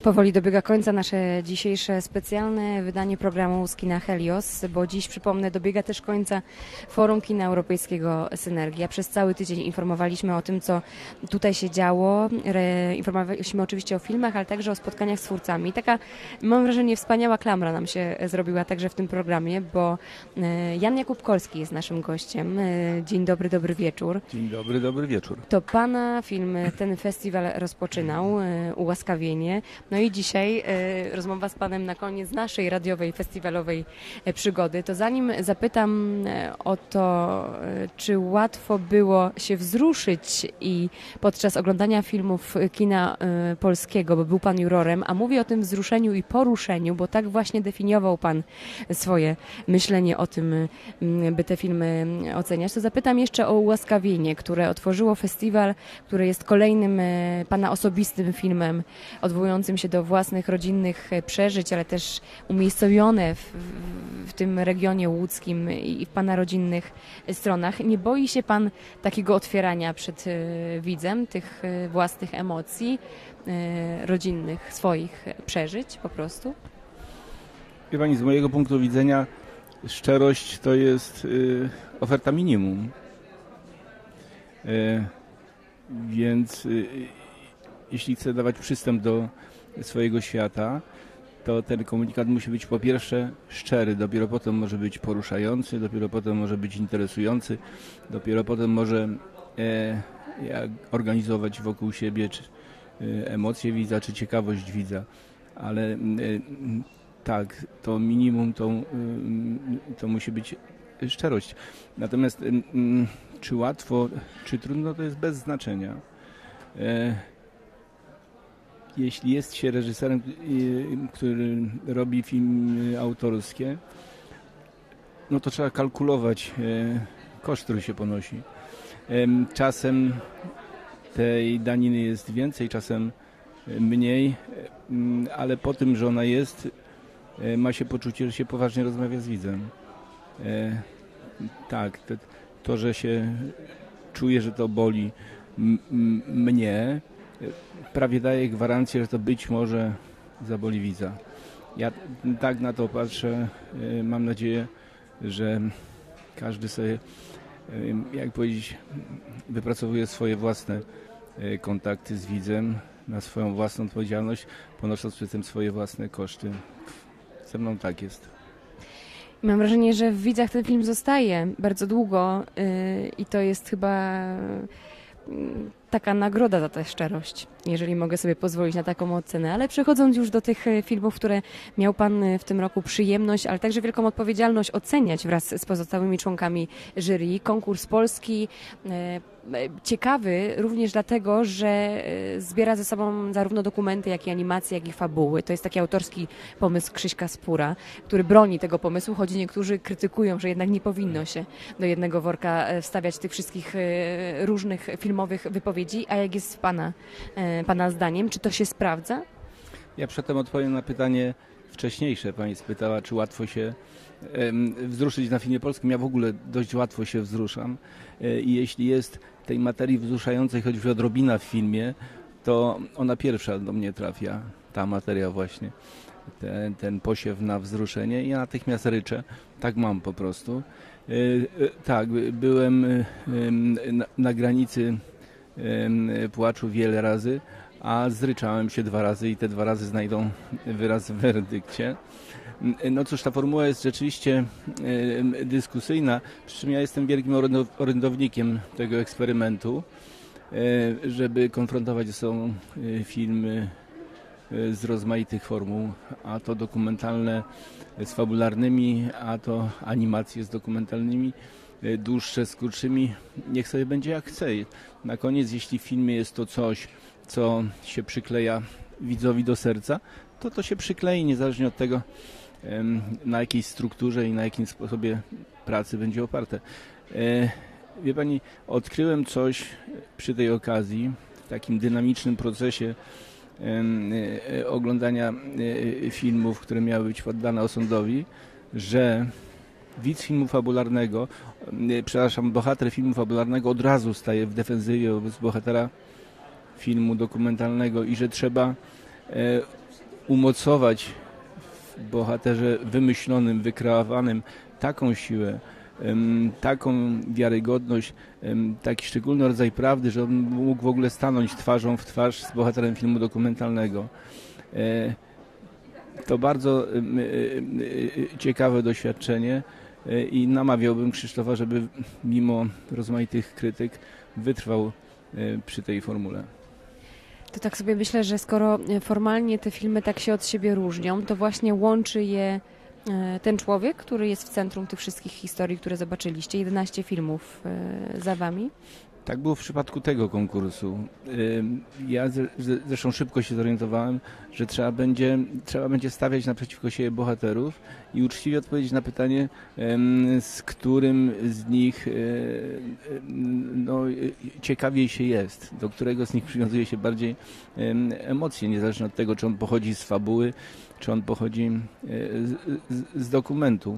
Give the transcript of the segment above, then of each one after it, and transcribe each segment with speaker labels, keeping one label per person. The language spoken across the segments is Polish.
Speaker 1: Powoli dobiega końca nasze dzisiejsze specjalne wydanie programu z kina Helios, bo dziś, przypomnę, dobiega też końca Forum Kina Europejskiego Synergia. Przez cały tydzień informowaliśmy o tym, co tutaj się działo. Informowaliśmy oczywiście o filmach, ale także o spotkaniach z twórcami. Taka, mam wrażenie, wspaniała klamra nam się zrobiła także w tym programie, bo Jan Jakub Kolski jest naszym gościem. Dzień dobry, dobry wieczór.
Speaker 2: Dzień dobry, dobry wieczór.
Speaker 1: To pana film ten festiwal rozpoczynał, Ułaskawienie. No i dzisiaj rozmowa z panem na koniec naszej radiowej, festiwalowej przygody. To zanim zapytam o to, czy łatwo było się wzruszyć i podczas oglądania filmów kina polskiego, bo był pan jurorem, a mówię o tym wzruszeniu i poruszeniu, bo tak właśnie definiował pan swoje myślenie o tym, by te filmy oceniać, to zapytam jeszcze o Ułaskawienie, które otworzyło festiwal, który jest kolejnym pana osobistym filmem, odwołującym się do własnych rodzinnych przeżyć, ale też umiejscowione w tym regionie łódzkim i w pana rodzinnych stronach. Nie boi się pan takiego otwierania przed widzem, tych własnych emocji, rodzinnych, swoich przeżyć po prostu?
Speaker 2: Wie pani, z mojego punktu widzenia szczerość to jest oferta minimum. Więc jeśli chcę dawać przystęp do swojego świata, to ten komunikat musi być po pierwsze szczery, dopiero potem może być poruszający, dopiero potem może być interesujący, dopiero potem może organizować wokół siebie emocje widza, czy ciekawość widza. Ale tak, to minimum to musi być szczerość. Natomiast czy łatwo, czy trudno, to jest bez znaczenia. Jeśli jest się reżyserem, który robi filmy autorskie, no to trzeba kalkulować koszt, który się ponosi. Czasem tej daniny jest więcej, czasem mniej, ale po tym, że ona jest, ma się poczucie, że się poważnie rozmawia z widzem. Tak, to, że się czuje, że to boli mnie, prawie daje gwarancję, że to być może zaboli widza. Ja tak na to patrzę. Mam nadzieję, że każdy sobie, jak powiedzieć, wypracowuje swoje własne kontakty z widzem, na swoją własną odpowiedzialność, ponosząc przy tym swoje własne koszty. Ze mną tak jest.
Speaker 1: Mam wrażenie, że w widzach ten film zostaje bardzo długo i to jest chyba taka nagroda za tę szczerość, jeżeli mogę sobie pozwolić na taką ocenę. Ale przechodząc już do tych filmów, które miał pan w tym roku przyjemność, ale także wielką odpowiedzialność oceniać wraz z pozostałymi członkami jury. Konkurs polski, ciekawy również dlatego, że zbiera ze sobą zarówno dokumenty, jak i animacje, jak i fabuły. To jest taki autorski pomysł Krzyśka Spura, który broni tego pomysłu, choć niektórzy krytykują, że jednak nie powinno się do jednego worka wstawiać tych wszystkich różnych filmowych wypowiedzi. A jak jest pana zdaniem? Czy to się sprawdza?
Speaker 2: Ja przedtem odpowiem na pytanie wcześniejsze. Pani spytała, czy łatwo się wzruszyć na filmie polskim. Ja w ogóle dość łatwo się wzruszam. I jeśli jest tej materii wzruszającej choćby odrobina w filmie, to ona pierwsza do mnie trafia. Ta materia właśnie. Ten posiew na wzruszenie. I ja natychmiast ryczę. Tak mam po prostu. Tak, byłem na granicy płaczu wiele razy, a zryczałem się 2 razy i te 2 razy znajdą wyraz w werdykcie. No cóż, ta formuła jest rzeczywiście dyskusyjna, przy czym ja jestem wielkim orędownikiem tego eksperymentu, żeby konfrontować ze sobą filmy z rozmaitych formuł, a to dokumentalne z fabularnymi, a to animacje z dokumentalnymi, dłuższe z krótszymi, niech sobie będzie jak chce. Na koniec, jeśli w filmie jest to coś, co się przykleja widzowi do serca, to się przyklei, niezależnie od tego, na jakiej strukturze i na jakim sposobie pracy będzie oparte. Wie pani, odkryłem coś przy tej okazji, w takim dynamicznym procesie oglądania filmów, które miały być poddane osądowi, że widz filmu fabularnego, bohater filmu fabularnego od razu staje w defensywie wobec bohatera filmu dokumentalnego i że trzeba umocować w bohaterze wymyślonym, wykreowanym taką siłę, taką wiarygodność, taki szczególny rodzaj prawdy, że on mógł w ogóle stanąć twarzą w twarz z bohaterem filmu dokumentalnego. To bardzo ciekawe doświadczenie i namawiałbym Krzysztofa, żeby mimo rozmaitych krytyk wytrwał przy tej formule.
Speaker 1: To tak sobie myślę, że skoro formalnie te filmy tak się od siebie różnią, to właśnie łączy je ten człowiek, który jest w centrum tych wszystkich historii, które zobaczyliście. 11 filmów za wami.
Speaker 2: Tak było w przypadku tego konkursu. Ja zresztą szybko się zorientowałem, że trzeba będzie stawiać naprzeciwko siebie bohaterów i uczciwie odpowiedzieć na pytanie, z którym z nich ciekawiej się jest, do którego z nich przywiązuje się bardziej emocje, niezależnie od tego, czy on pochodzi z fabuły, czy on pochodzi z dokumentu.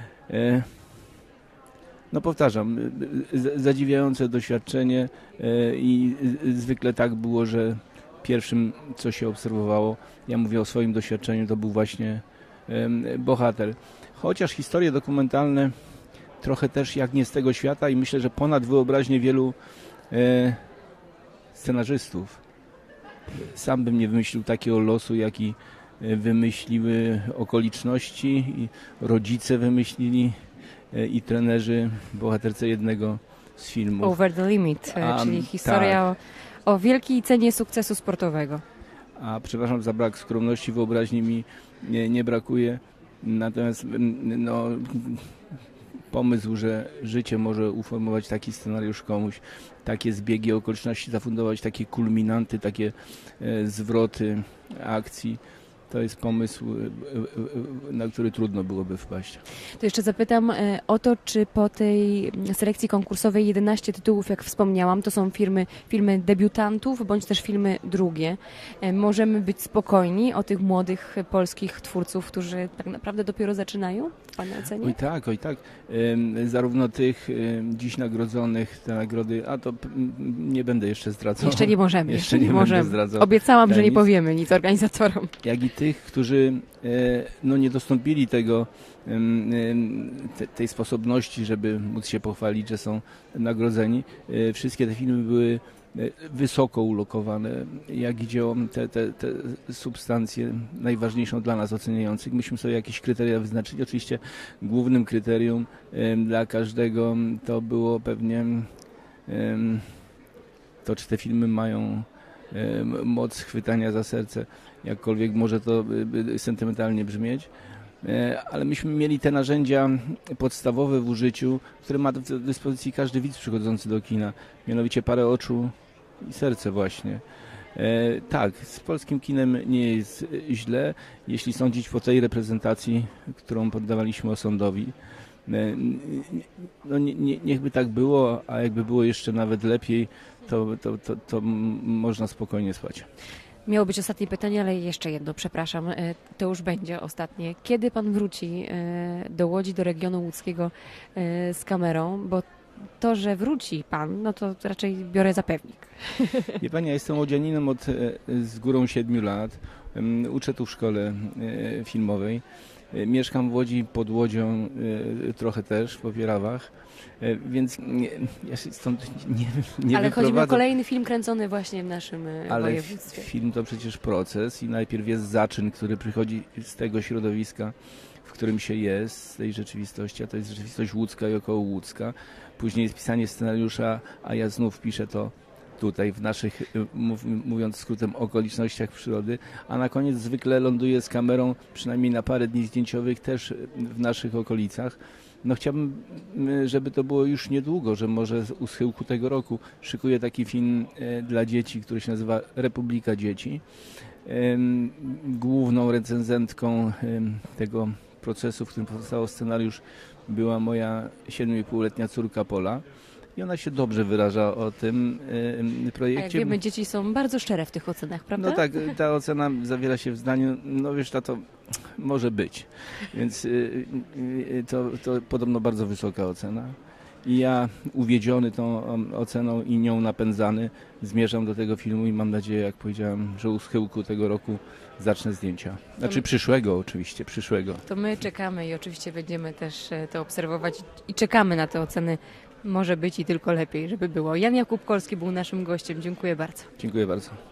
Speaker 2: No powtarzam, zadziwiające doświadczenie i zwykle tak było, że pierwszym, co się obserwowało, ja mówię o swoim doświadczeniu, to był właśnie bohater. Chociaż historie dokumentalne trochę też jak nie z tego świata i myślę, że ponad wyobraźnię wielu scenarzystów. Sam bym nie wymyślił takiego losu, jaki wymyśliły okoliczności i rodzice wymyślili i trenerzy bohaterce jednego z filmów.
Speaker 1: Over the Limit, czyli historia o wielkiej cenie sukcesu sportowego.
Speaker 2: A przepraszam za brak skromności, wyobraźni mi nie brakuje. Natomiast pomysł, że życie może uformować taki scenariusz komuś, takie zbiegi okoliczności, zafundować takie kulminanty, takie zwroty akcji, to jest pomysł, na który trudno byłoby wpaść.
Speaker 1: To jeszcze zapytam o to, czy po tej selekcji konkursowej 11 tytułów, jak wspomniałam, to są filmy debiutantów, bądź też filmy drugie. Możemy być spokojni o tych młodych polskich twórców, którzy tak naprawdę dopiero zaczynają, w Pana ocenie?
Speaker 2: Oj tak. Zarówno tych dziś nagrodzonych, te nagrody, a to nie będę jeszcze zdradzał.
Speaker 1: Jeszcze nie możemy.
Speaker 2: Jeszcze nie będę zdradzał.
Speaker 1: Obiecałam, że nie powiemy nic organizatorom.
Speaker 2: Jak i tych, którzy nie dostąpili tej sposobności, żeby móc się pochwalić, że są nagrodzeni. Wszystkie te filmy były wysoko ulokowane, jak idzie o te substancje najważniejszą dla nas oceniających. Myśmy sobie jakieś kryteria wyznaczyli. Oczywiście głównym kryterium dla każdego to było pewnie to, czy te filmy mają moc chwytania za serce, jakkolwiek może to sentymentalnie brzmieć, ale myśmy mieli te narzędzia podstawowe w użyciu, które ma do dyspozycji każdy widz przychodzący do kina, mianowicie parę oczu i serce właśnie. Tak, z polskim kinem nie jest źle, jeśli sądzić po tej reprezentacji, którą poddawaliśmy osądowi. Niechby tak było, a jakby było jeszcze nawet lepiej, to można spokojnie spać.
Speaker 1: Miało być ostatnie pytanie, ale jeszcze jedno, przepraszam, to już będzie ostatnie. Kiedy Pan wróci do Łodzi, do regionu łódzkiego z kamerą? Bo to, że wróci Pan, no to raczej biorę za pewnik.
Speaker 2: Wie Pani, ja jestem łodzianinem od z górą 7 lat. Uczę tu w szkole filmowej. Mieszkam w Łodzi, pod Łodzią trochę też, w Popierawach, więc ja się stąd nie
Speaker 1: Ale chodzi mi o
Speaker 2: wyprowadzam.
Speaker 1: kolejny film kręcony właśnie w naszym województwie.
Speaker 2: Ale film to przecież proces i najpierw jest zaczyn, który przychodzi z tego środowiska, w którym się jest, z tej rzeczywistości, a to jest rzeczywistość łódzka i około Łódzka. Później jest pisanie scenariusza, a ja znów piszę to tutaj w naszych, mówiąc skrótem, okolicznościach przyrody, a na koniec zwykle ląduję z kamerą, przynajmniej na parę dni zdjęciowych, też w naszych okolicach. No chciałbym, żeby to było już niedługo, że może u schyłku tego roku szykuję taki film dla dzieci, który się nazywa Republika Dzieci. Główną recenzentką tego procesu, w którym powstał scenariusz, była moja 7,5-letnia córka Pola. I ona się dobrze wyraża o tym projekcie.
Speaker 1: A jak wiemy, dzieci są bardzo szczere w tych ocenach, prawda?
Speaker 2: No tak, ta ocena zawiera się w zdaniu, no wiesz, to może być. Więc to podobno bardzo wysoka ocena. I ja uwiedziony tą oceną i nią napędzany zmierzam do tego filmu i mam nadzieję, jak powiedziałem, że u schyłku tego roku zacznę zdjęcia. Znaczy przyszłego oczywiście, przyszłego.
Speaker 1: To my czekamy i oczywiście będziemy też to obserwować i czekamy na te oceny. Może być i tylko lepiej, żeby było. Jan Jakub Kolski był naszym gościem. Dziękuję bardzo.
Speaker 2: Dziękuję bardzo.